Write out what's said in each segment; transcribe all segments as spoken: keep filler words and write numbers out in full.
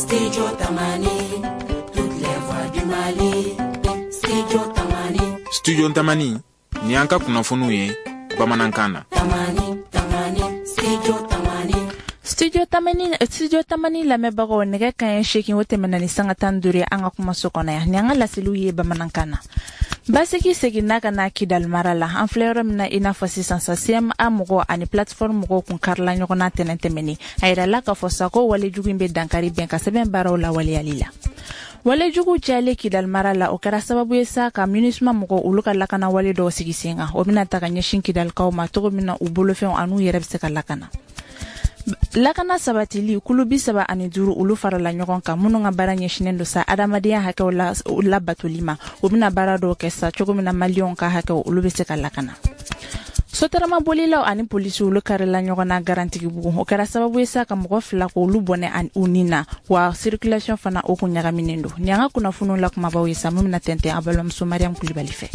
Studio Tamani, toutes les voix du Mali. Studio Tamani. Studio Tamani, ni anka kunafunu ye, Bamanankana. Tamani, Tamani, Studio Tamani. Studio Tamani, Studio Tamani la mebago nega kan shaking wote menani sanga tanduri anga kumaso kona ya. Nyanga la silu ye Bamanankana. Basiki seginaka na Kidal Marala en fleur mina ina fosi sensasiam amugo ani platform mugo kun karla nyogona tenentemeni ayra la ka fosako wale jugu imbe dankari ben ka seben barola wale alila wale jugu jale Kidal Marala o kara sababu yesa ka munisma mugo uluka lakana wale do sigisenga o mina taka nyeshin Kidal kauma to mina ubulo fe anu yerebse ka lakana lakana sabatili kulubi saba ani duru ulu farala nyogon ka munu nga bara nyeshinendo sa adamadiya hake wala ula batulima ubina bara do kesa chogomina malion ka hake ulu beseka lakana sotarama bolila ani polisi ulu karela nyogona garanti bugu o kara sababu yesa ka mugo fila ko ulu bone an unina wa circulation fana o kunyaga minendo nyanga kuna funu la kuma bawe sa mumina tente abalo msumariam kulibali fe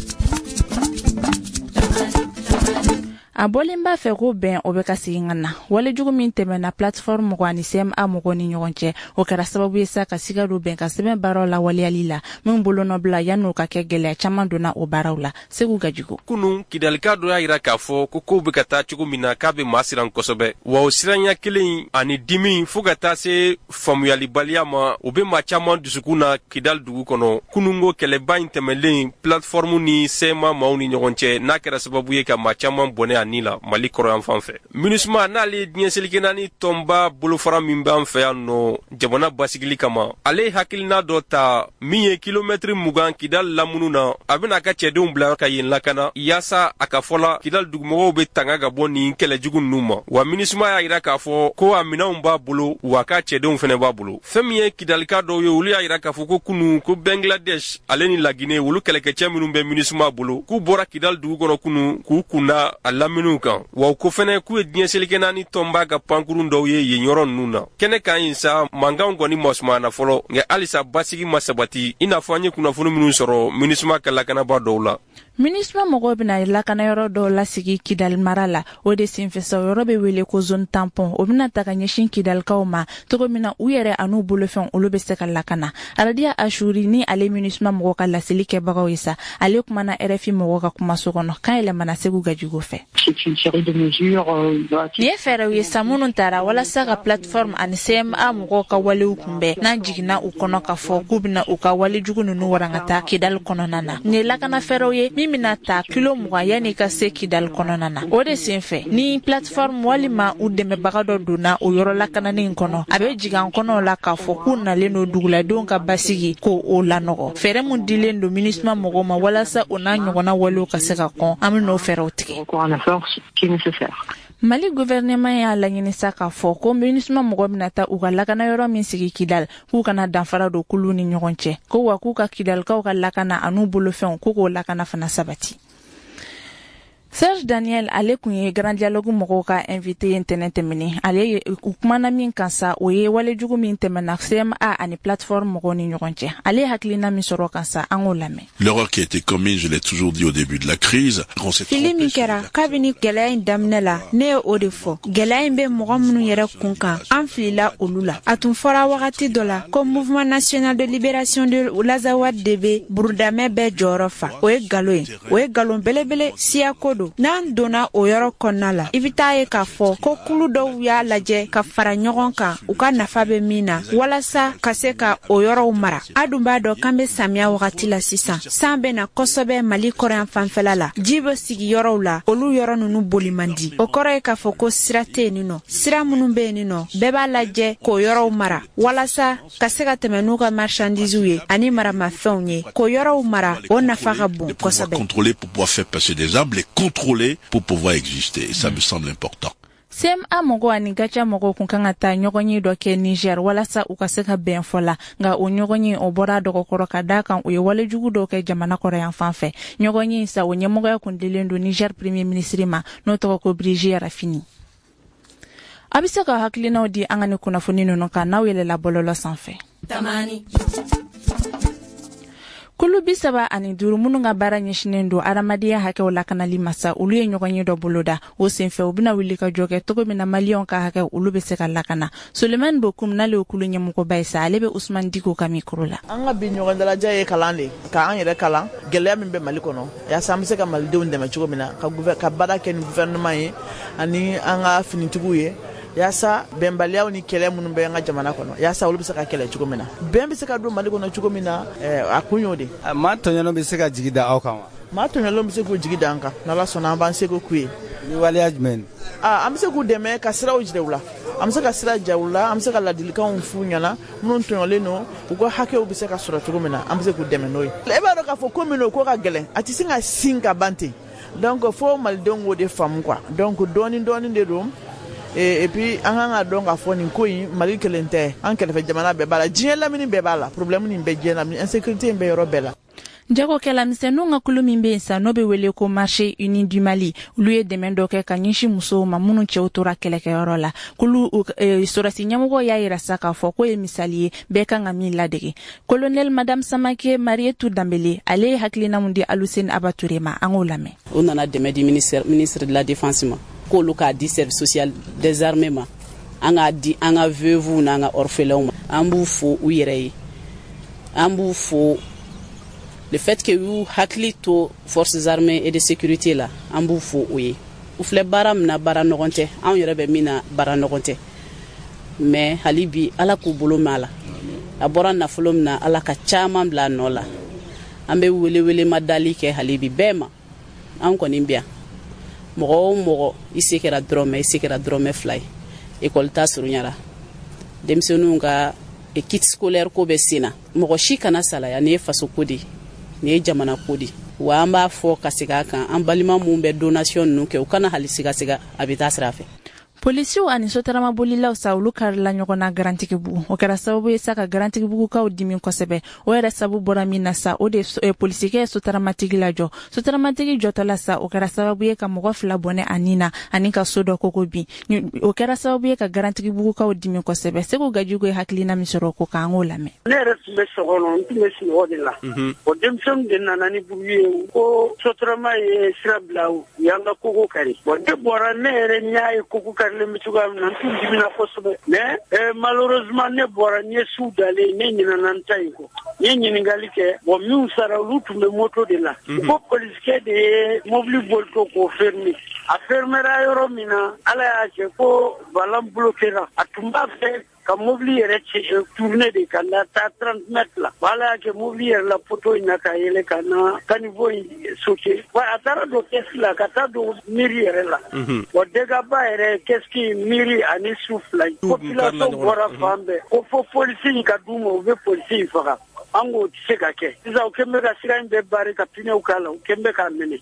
Abolimba fego ben obeka singana wale jugu min temena platform ko ani sem amugo ni nyonche o kara sababu yesa ka siga do ben ka seben barola wale alila mun bolono bla yanu ka kegele chamando na obarawla segu gajugo kunun kidalika do ya ira kafo koko bukata chugu mina kabe masiran kosobe wa osiranya kilin ani dimi fugata se famuyali baliama obe ma chaman dusukuna kidal dugu kono kunungo keleba intemelen platform ni sema mauni nyonche na kara sababu ye ka ma chaman bone nila Mali koro fanfe minusma nali dienselikena tomba bolofara mimba anfe no jabona basigili kama ale hakilina dota miye kilometri mugan Kidal lamununa abina ka chedum bla ka yin lakana yasa akafola Kidal dugmo be tanga ga boni kele jugun numa wa minusma ya ira ka fo ko amina umba bolo wa ka chedum fene ba bolo femiye Kidal ka do yo uli ya ira ka fo ko kunu ko Bangladesh aleni la Guinée wulu kele ke cheminu be minusma bolo ku bora Kidal dugu kono kunu ku kuna ala minukan wa ko fene ku edien selikena ni tomba ga pankurun do ye yenyoron nuna kene kan insa manga ngoni mosmana folo nge alisa basigi masabati ina fanye kuna funu minu soro minisma kala kana ba dowla Minisma mogo bina lakana yoro do la sigi Kidal Marala o de sinfesa yoro be wele ko zone tampon o bina taka nyeshin Kidal kauma to mina uyere anu bulofon olobe seka lakana aradia ashuri ni ale minisma mogo kala silike bagawisa ale kumana R F I mogo ka kuma sokono kaile mana segu gajugo fe c'est une série de mesures euh, ye fere wi samunun tara wala saka platform an C M A mogo ka wale ukumbe na jigina ukono ka fo kubina uka wale jugunu nu warangata Kidal kono nana ne lakana fere ye mina ta kilo muga yani ka se Kidal konona na o de senfe ni platform walima u deme bagado duna o yoro la kanani nkono abe jigan kono la ka fo kuna leno dugula don ka basigi ko o la nogo fere mun dilen do ministre mogo ma wala sa ona nyogona walo ka se ka kon amno fere otike encore un effort qui est nécessaire. Mali gouvernement ya la nyini saka fo ko ministre mogo minata u kala kana yoro min sigi Kidal ku kana danfara do kuluni nyogonche ko wa ku ka Kidal ka ka lakana anu bolo fen ko ko lakana fana sabati Serge Daniel ale kunye grand dialogue mogo ka invité internet mini ale ukumana min kansa oye wale jugu min temena C M A ani plateforme mogo ni nyogonche ale haklina mi soro kansa angolame l'erreur qui a été commise, je l'ai toujours dit au début de la crise, on s'est Filimi kera kabini gelain damnela ne odefo gelain be mogo munu yere kunka anfila olula atun fora wakati dola comme mouvement national de libération de l'Azawad debe burdame be jorofa oye galoe oye galon belebele siya kodo nan dona o yoro konnala ibitaye ka fo ko kulu do ya laje ka fara nyogon kan u ka nafa be mina wala sa ka se ka o yoro mara adumba do kambe samia wakati la sisan sambe na kosobe Mali korean fanfela la jibo sigi yoro la olu yoro nunu bolimandi o kore ka fo ko sirate ni no sira munu be ni no beba laje ko yoro mara wala sa ka se ka temenu ka marchandise ye ani mara ma feunye ko yoro mara o nafa ka bon kosobe contrôler pour pouvoir faire passer des arbres, les contrôler pour pouvoir exister. Et ça mm. me semble important. C M A mogo ani gacha mogo kunkanga ta nyogonyi do ke Niger wala sa ukaseka ben fola nga o nyogonyi obora do kokoro kadaka uye wale jugu do ke jamana korea fanfe nyogonyi sa o nyemogo ya kundilendo Niger premier ministre ma no to ko Brigier Rafini abisaka haklina odi angani kuna funino no ka nawele la bololo sanfe Tamani Kulu bisaba ani duru munu nga bara ɲɛsinen do adamadenya hakɛw lakanali masa olu ye ɲɔgɔn ye dɔ boloda o senfɛ u bena wuli ka jɔ kɛ togo min na maliyɛnw ka hakɛ olu be se ka lakana. Suleiman Bokum n'ale ye kulu ɲɛmɔgɔba ye sa ale be Usman Diko ka mikro la. An ka bi ɲɔgɔn dalaja ye kalan de ka an yɛrɛ kalan gɛlɛya min bɛ Mali kɔnɔ yaasa an bɛ se ka malidenw dɛmɛ cogo min na ka ka baara kɛ ni gouvernement ye ani an ka finitigiw ye yaasa bɛnbaliyaw ni kɛlɛ minnu bɛ an ka jamana kɔnɔ yaasa olu bɛ se ka kɛlɛ cogo min na bɛn bɛ se ka don Mali kɔnɔ cogo min na a kun y'o de. Maa tɔɲɔnɔ bɛ se ka jigi da aw kan wa? Maa tɔɲɔnɔ bɛ se k'u jigi da an kan n'Ala sɔnna an b'an seko k'u ye. Ni waleya jumɛn? Ah, an bɛ se k'u dɛmɛ ka siraw jira u la. An bɛ se ka sira jira u la, an bɛ se ka ladilikanw f'u ɲɛna minnu tɔɲɔlen don u ka hakɛw bɛ se ka sɔrɔ cogo min na an bɛ se k'u dɛmɛ n'o ye. E b'a dɔn k'a fɔ ko min don ko ka gɛlɛn a tɛ se ka sin ka ban ten donc fo malidenw k'o de faamu quoi donc dɔɔni dɔɔni de don. Et puis an kan ka dɔn k'a fɔ nin ko in Mali kelen tɛ an kɛrɛfɛ jamana bɛɛ b'a la diɲɛ lamini bɛɛ b'a la problème nin bɛɛ diɲɛ lamini insécurité in bɛ yɔrɔ bɛɛ la. Jago kɛla misɛnninw ka kulu min be yen sa n'o be wele ko marché uni du Mali olu ye dɛmɛ dɔ kɛ ka ɲɛsin musow ma minnu cɛw tora kɛlɛkɛyɔrɔ la kulu sɔrɔsi ɲɛmɔgɔ y'a yira sa k'a fɔ ko ye misali ye bɛɛ kan ka min ladege. Colonel Madame Samake Marietou Dambele ale ye hakilina mun di Aluseni Abature ma an k'o lamɛn. O nana dɛmɛ di ministère ministre de la défense ma k'olu k'a di service social des armées ma an k'a di an ka veuves n'an ka orphelins ma an b'u fo u yɛrɛ ye an b'u fo le fait que vous hakili to forces armées et de sécurité là an b'u fo o ye u filɛ baara min na baara nɔgɔn tɛ an yɛrɛ bɛ min na baara nɔgɔn tɛ mais hali bi Ala k'u bolo mɛn a la a bɔra nafolo min na Ala ka caman bila a nɔ la an bɛ wele wele ma dali kɛ hali bi bɛɛ ma an kɔni bɛ yan mɔgɔ o mɔgɔ i se kɛra dɔrɔmɛ i se kɛra dɔrɔmɛ fila ye école ta surunyara denmisɛnninw ka kit scolaire ko bɛ sen na mɔgɔ si kana salaya ni ye faso ko de ni ye jamana ko de wa an b'a fɔ ka segin a kan an balima mun bɛ donation ninnu kɛ u kana hali siga siga a bɛ taa sira fɛ. Polisiw ani sotarama bolilaw sa olu karila ɲɔgɔn na Garantigibugu o kɛra sababu ye sa ka Garantigibugukaw dimi kosɛbɛ o yɛrɛ sabu bɔra min na sa o de eh, polisikɛ ye sotaramatigi lajɔ sotaramatigi jɔtɔla sa o kɛra sababu ye ka mɔgɔ fila bɔnɛ a nin na ani ka so dɔ koko bin o kɛra sababu ye ka Garantigibugukaw dimi kosɛbɛ Segu Gajigo ye hakilina min sɔrɔ ko k'an k'o lamɛn. Ne yɛrɛ tun bɛ so kɔnɔ n tun bɛ sunɔgɔ de la o denmisɛnw de nana ni bugu ye ko sotarama ye sira bila u y'an ka koko kari bon ne bɔra ne yɛrɛ n y'a ye koko kari le mituga na tun dimina kosɛbɛ mais eh, malheureusement ne bɔra n ye su dalen ne ɲinana n ta in kɔ n ye ɲininkali kɛ bon minnu sara olu tun bɛ moto de la ko polisikɛ de ye mobili bolito k'o fermer a fermera yɔrɔ min na Ala y'a kɛ ko balan bloquera a tun b'a fɛ ka mobili yɛrɛ tourner de ka na taa trente mètres la Ala y'a kɛ mobili yɛrɛ la poto in na ka yɛlɛ ka na caniveau in sauter wa a taara don caisse la ka taa don mairie yɛrɛ la wa dégâts ba yɛrɛ qu'est-ce qui mairie ani su fila population bɔra fan bɛɛ ko fo polisi in ka d'u ma u bɛ polisi in faga an k'o tɛ se ka kɛ sisan u kɛn bɛ ka sira in bɛɛ bari ka pinɛw k'a la u kɛn bɛ k'a minɛ.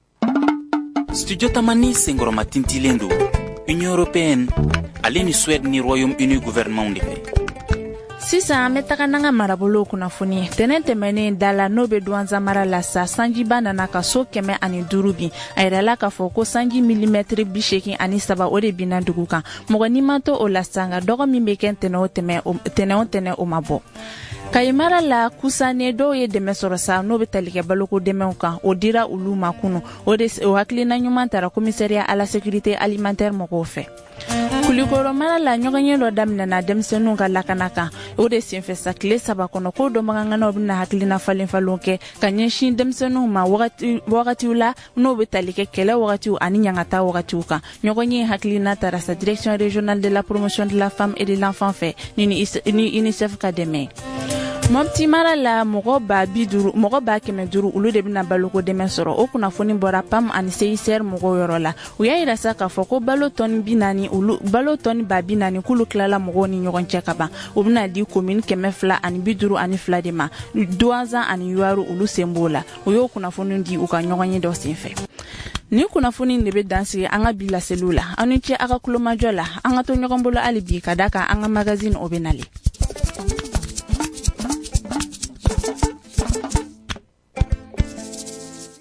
Studio Tamani senkɔrɔma tintilen don Union européenne ale ni Suède ni Royaume-Uni gouvernement de fɛ. Sisan an bɛ taga n'an ka marabolow kunnafoni ye tɛnɛn tɛmɛnen da la n'o bɛ Douanza mara la sa sanjiba nana ka so kɛmɛ ani duuru bin a yirala k'a fɔ ko sanji milimɛtiri bi seegin ani saba o de binna dugu kan mɔgɔ ni ma to o la sa nka dɔgɔ min bɛ kɛ tɛnɛn o tɛnɛn o tɛnɛn o ma bɔ. Kayimara la kusane dɔw ye dɛmɛ sɔrɔ sa n'o bɛ tali kɛ baloko dɛmɛw kan o dira olu ma kunu o de o hakilina ɲuman taara commissariat à la sécurité alimentaire mɔgɔw fɛ. Kulikoro mara la ɲɔgɔnye dɔ daminɛna denmisɛnninw ka lakana kan o de senfɛ sa tile saba kɔnɔ ko dɔnbaganganaw bɛna hakilina falen falenw kɛ ka ɲɛsin denmisɛnninw ma wagatiw la n'o bɛ tali kɛ kɛlɛ wagatiw ani ɲangata wagatiw kan ɲɔgɔnye hakilina taara sa direction régionale de la promotion de la femme et de l'enfant fɛ ni ni UNICEF ka dɛmɛ. Mopti mara la mɔgɔ ba bi duuru mɔgɔ ba kɛmɛ duuru olu de bɛna baloko dɛmɛ sɔrɔ o kunnafoni bɔra P A M ani C I C R mɔgɔw yɔrɔ la u y'a yira sa k'a fɔ ko balo tɔni bi naani olu balo tɔni ba bi naani k'olu tilala mɔgɔw ni ɲɔgɔn cɛ ka ban u bɛna di commune kɛmɛ fila ani bi duuru ani fila de ma Douanza ani Yuwaru olu sen b'o la u y'o kunnafoni di u ka ɲɔgɔnye dɔ senfɛ. Ni kunnafoni de bɛ dansigi an ka bi laseliw la an ni ce a ka kulomajɔ la an ka to ɲɔgɔn bolo hali bi ka da kan an ka magazine o bɛ nale.